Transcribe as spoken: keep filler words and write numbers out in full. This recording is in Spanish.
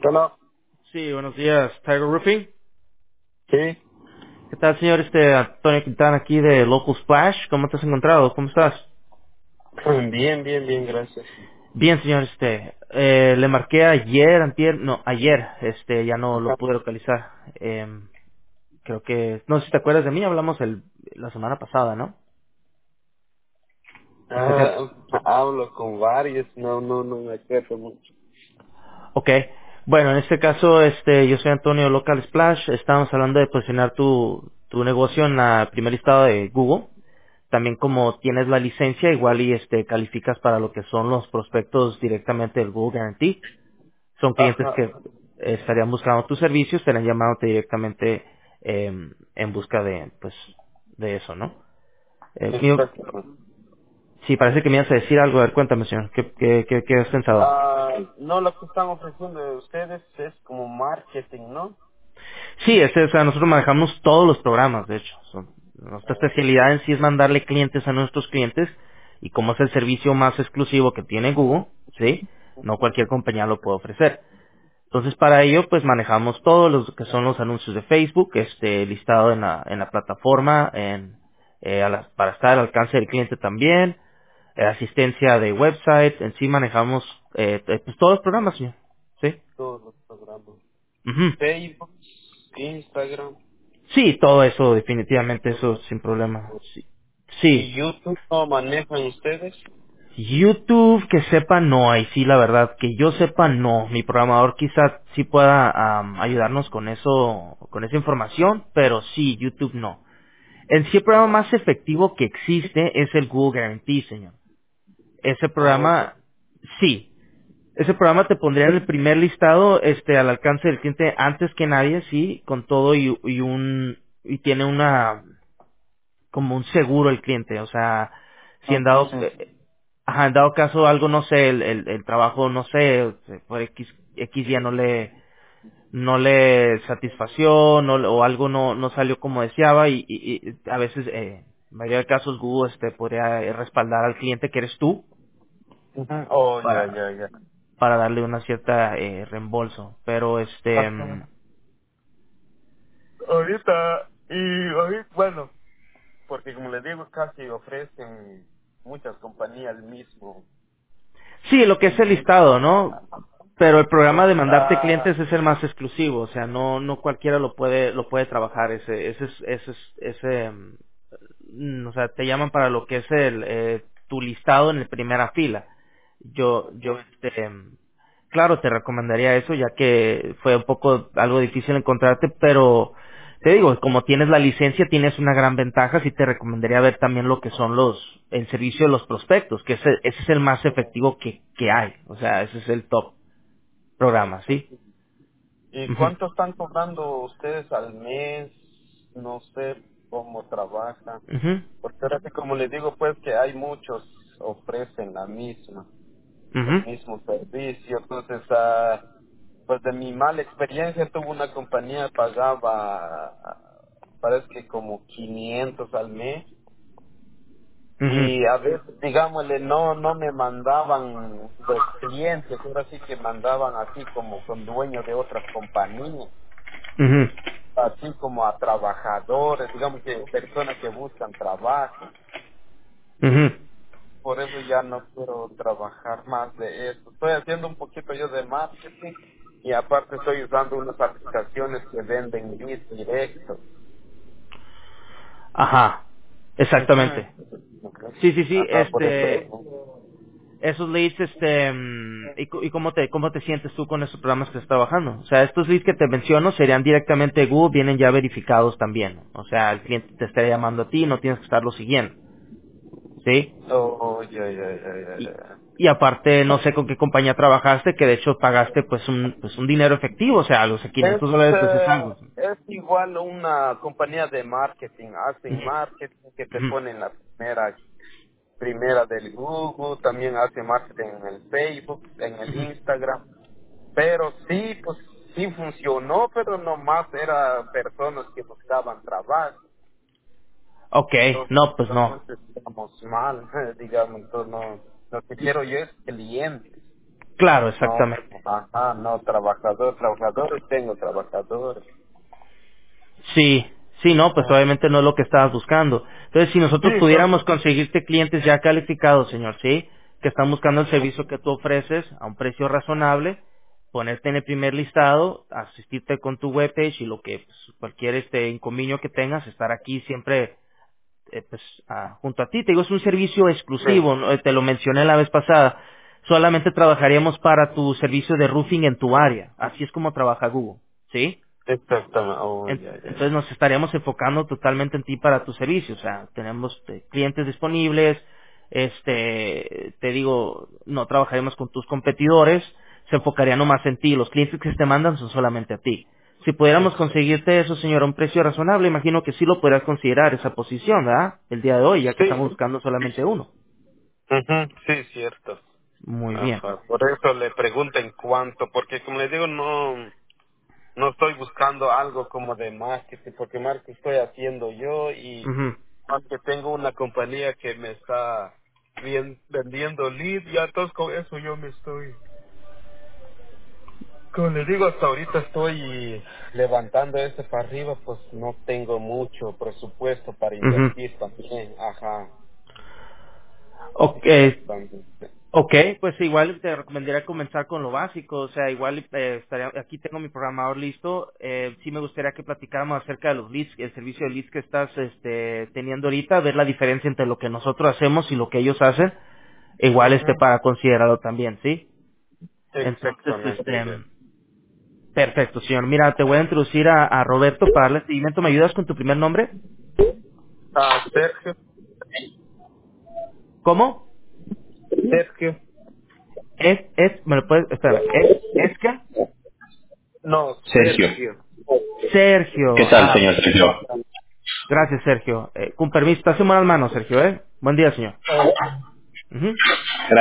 Bueno, Sí, buenos días, Tiger Roofing. sí. ¿Qué tal, señor? Este Antonio Quintana aquí de Local Splash. ¿Cómo te has encontrado? ¿Cómo estás? Bien, bien, bien, gracias. Bien, señor. Este, eh, le marqué ayer, antier, no, ayer. Este, ya no lo Ajá. pude localizar. Em, creo que, no sé si te acuerdas de mí. Hablamos el, la semana pasada, ¿no? Acerca. Ah, hablo con varios, no, no, no me acuerdo mucho. Ok. Bueno, en este caso, este, yo soy Antonio de Local Splash. Estábamos hablando de posicionar tu, tu negocio en la primer listado de Google. También como tienes la licencia, igual y este calificas para lo que son los prospectos directamente del Google Guarantee. Son clientes Ajá, que estarían buscando tus servicios, estarían llamándote directamente eh, en busca de, pues, de eso, ¿no? Eh, mío- exacto. sí, parece que me ibas a decir algo. A ver, cuéntame, señor. ¿Qué, qué, qué, qué has pensado? Ah, no, lo que están ofreciendo de ustedes es como marketing, ¿no? Sí, este, o sea, nosotros manejamos todos los programas, de hecho. Son- nuestra especialidad en sí es mandarle clientes a nuestros clientes y como es el servicio más exclusivo que tiene Google, ¿sí? No cualquier compañía lo puede ofrecer. Entonces, para ello, pues manejamos todos los que son los anuncios de Facebook, este, listado en la, en la plataforma, en, eh, a la- para estar al alcance del cliente también, eh, asistencia de website, en sí manejamos eh, eh, pues, todos los programas, señor. ¿Sí? Todos los programas. Ujú. Facebook, Instagram. Sí, todo eso, definitivamente, eso sin problema. Sí. Sí. ¿Y YouTube no manejan ustedes? YouTube, que sepa, no. Ahí sí, la verdad, que yo sepa, no. Mi programador quizá sí pueda am, ayudarnos con eso, con esa información, pero sí, YouTube no. En sí, el programa No. más efectivo que existe es el Google Guarantee, señor. Ese Oh, ya. programa, sí. Ese programa te pondría en el primer listado, este, al alcance del cliente antes que nadie, sí, con todo y, y un, y tiene una, como un seguro el cliente, o sea, si en dado, Entonces, eh, ajá, en dado caso algo, no sé, el, el, el trabajo, no sé, por X, X ya no le, no le satisfació, no, o algo no, no salió como deseaba y, y- y a veces, eh, en mayoría de casos Google este, podría eh, respaldar al cliente que eres tú ujú. Oh, ya, para, ya, ya. para darle una cierta eh, reembolso, pero este, mm, Ajá. Ahorita, y ahorita, bueno, porque como les digo, casi ofrecen muchas compañías el mismo. sí, lo que El es el mismo. listado, ¿no? Pero el programa de mandarte Ah, clientes es el más exclusivo, o sea, no no cualquiera lo puede lo puede trabajar ese ese es- ese es- ese mm, o sea, te llaman para lo que es el eh, tu listado en la primera fila. Yo yo este em, claro, te recomendaría eso ya que fue un poco algo difícil encontrarte, pero te digo, como tienes la licencia, tienes una gran ventaja, sí te recomendaría ver también lo que son los, el servicio de los prospectos, que ese, ese es el más efectivo que, que hay, o sea, ese es el top programa, ¿sí? ¿y Ujú, cuánto están cobrando ustedes al mes? No sé cómo trabajan. ujú, Porque ahora que como les digo, pues que hay muchos ofrecen la misma, el ujú, mismo servicio. Entonces, ah, pues de mi mala experiencia, tuvo una compañía pagaba, ah, parece que como quinientos al mes. ujú, Y a veces, digámosle, no no me mandaban los clientes, ahora sí que mandaban así como con dueños de otras compañías, ujú, así como a trabajadores, digamos que personas que buscan trabajo. ujú. Por eso ya no quiero trabajar más de eso. Estoy haciendo un poquito yo de marketing y aparte estoy usando unas aplicaciones que venden leads directos. Ajá, exactamente. Ujú. Sí, sí, sí, Ajá, por este, eso. esos leads, este, mm, y, cu- y cómo te, cómo te sientes tú con esos programas que estás trabajando. O sea, estos leads que te menciono serían directamente de Google, vienen ya verificados también. O sea, el cliente te estaría llamando a ti, no tienes que estarlo siguiendo, ¿sí? Oh, ya, ya, ya, ya, Y, ya. y aparte, no sé con qué compañía trabajaste, que de hecho pagaste pues un, pues un dinero efectivo, o sea, los Es, quinientos dólares pues es eh, algo. es igual una compañía de marketing. Hacen Ujú, marketing que te ujú, ponen la primera primera del Google, también hace marketing en el Facebook, en el ujú. Instagram. Pero sí, pues sí funcionó, pero nomás eran personas que buscaban trabajo. Ok, Entonces, no, pues no. entonces estamos mal, digamos. Entonces, no, lo que quiero yo es clientes. Claro, No, exactamente. ajá, no, trabajador, trabajadores, tengo trabajadores. Sí, sí, no, pues Ah, obviamente no es lo que estabas buscando. Entonces, si sí, nosotros no. pudiéramos conseguirte clientes ya calificados, señor, sí, que están buscando el servicio que tú ofreces a un precio razonable, ponerte en el primer listado, asistirte con tu webpage y lo que pues, cualquier este inconvenio que tengas, estar aquí siempre eh, pues ah, junto a ti. Te digo, es un servicio Sí, exclusivo, ¿no? Eh, te lo mencioné la vez pasada. Solamente trabajaríamos para tu servicio de roofing en tu área. Así es como trabaja Google, ¿sí? exactamente. Oh, En- ya, ya, Entonces ya. nos estaríamos enfocando totalmente en ti para tu servicio. O sea, tenemos eh, clientes disponibles, este, te digo, no trabajaremos con tus competidores, se enfocaría nomás en ti. Los clientes que se te mandan son solamente a ti. Si pudiéramos Exacto. conseguirte eso, señor, a un precio razonable, imagino que sí lo podrás considerar esa posición, ¿verdad? El día de hoy, ya que Sí, estamos buscando solamente uno. ujú, sí, cierto. Muy bien. Ajá, por eso le pregunto en cuánto, porque como le digo, no, no estoy buscando algo como de marketing, porque marketing estoy haciendo yo y Ujú. aunque tengo una compañía que me está bien, vendiendo lead, ya entonces con eso yo me estoy, como le digo, hasta ahorita estoy levantando ese para arriba, pues no tengo mucho presupuesto para Ujú. invertir también, ajá, Ok, exactamente. Ok, pues igual te recomendaría comenzar con lo básico, o sea, igual eh, estaría, aquí tengo mi programador listo, eh, sí me gustaría que platicáramos acerca de los leads, el servicio de leads que estás este, teniendo ahorita, ver la diferencia entre lo que nosotros hacemos y lo que ellos hacen, igual este Ujú, para considerarlo también, ¿sí? Entonces, exactamente, este, ya. perfecto, señor. Mira, te voy a introducir a, a Roberto para darle seguimiento. ¿Me ayudas con tu primer nombre? Ah, Sergio, ¿Cómo? Sergio, Es, es, me lo puedes, espera, es, es que no, Sergio. Sergio. ¿Qué Sergio, tal, ah, señor Sergio? gracias, Sergio. Eh, con permiso, estás en buenas manos, Sergio, ¿eh? Buen día, señor. Oh, Ujú. Gracias.